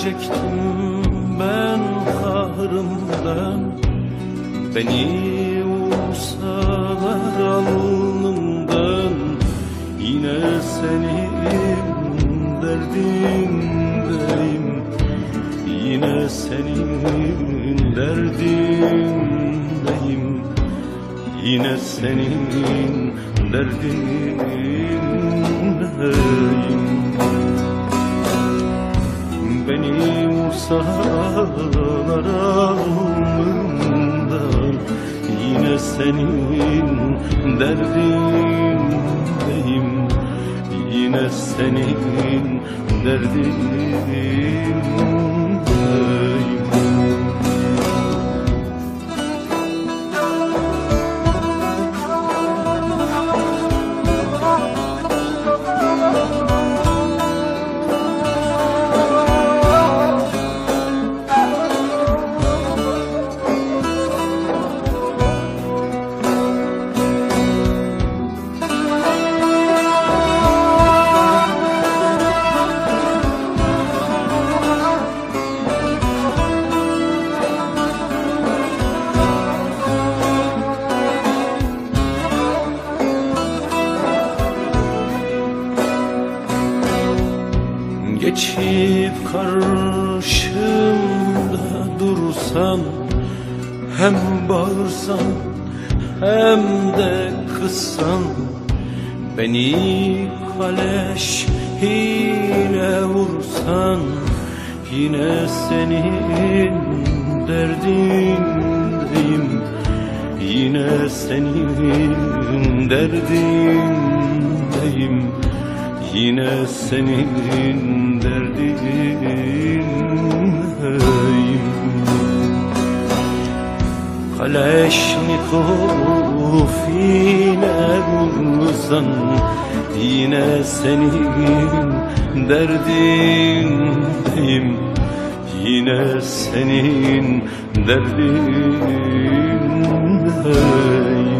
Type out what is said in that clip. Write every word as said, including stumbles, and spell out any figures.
ölecektim ben kahrımdan. Beni vursalar alnımdan, yine senin derdindeyim, yine senin derdindeyim, yine senin derdindeyim. Beni vursalar alnımdan, yine senin derdindeyim, yine senin derdindeyim. Geçip karşımda dursan, hem bağırsan hem de kızsan, beni kaleş ile vursan, yine senin derdindeyim, yine senin derdindeyim, yine senin derdindeyim. Kaleşnikov yine vursan, yine senin derdindeyim, yine senin derdindeyim.